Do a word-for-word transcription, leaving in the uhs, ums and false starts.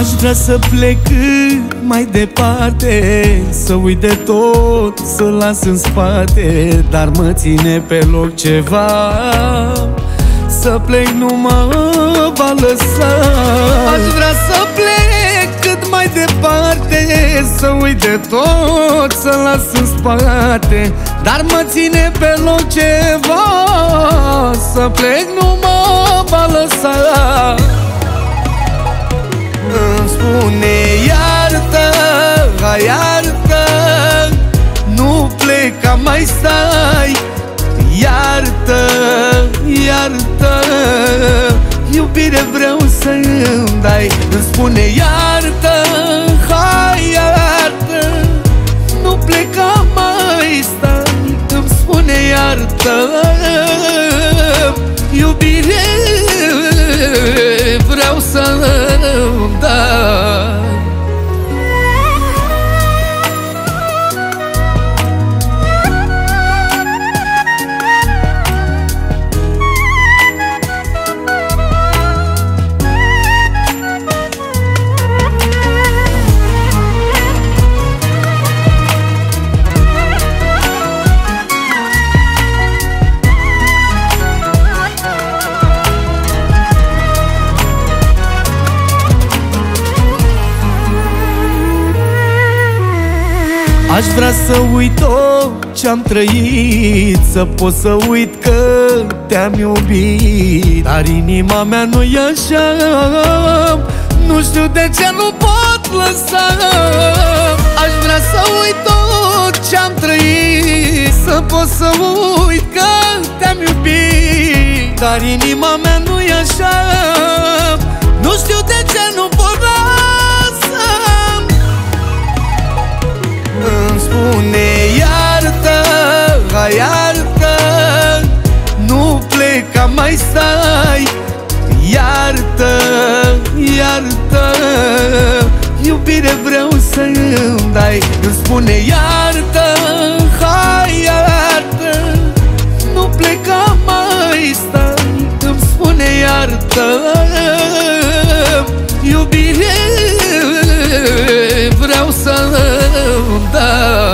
Aș vrea să plec mai departe, să uit de tot, să las în spate, dar mă ține pe loc ceva. Să plec nu mă va lăsa. Aș vrea să plec cât mai departe, să uit de tot, să las în spate, dar mă ține pe loc ceva. Să plec nu mă va lăsa. Îmi spune iartă, hai iartă, nu pleca, mai stai. Iartă, iartă, iubire vreau să-mi dai. Îmi spune iartă, hai iartă, nu pleca, mai stai. Îmi spune iartă, iubire vreau să-mi dai. Aș vrea să uit tot ce-am trăit, să pot să uit că te-am iubit, dar inima mea nu-i așa. Nu știu de ce nu pot lăsa. Aș vrea să uit tot ce-am trăit, să pot să uit că te-am iubit, dar inima mea nu-i așa. Nu știu de ce nu pot lăsa. Îmi spune iartă, hai iartă, nu pleca, mai stai. Iartă, iartă, iubire vreau să-mi dai. Îmi spune iartă, hai iartă, nu pleca, mai stai. Îmi spune iartă, iubire vreau să-mi dai.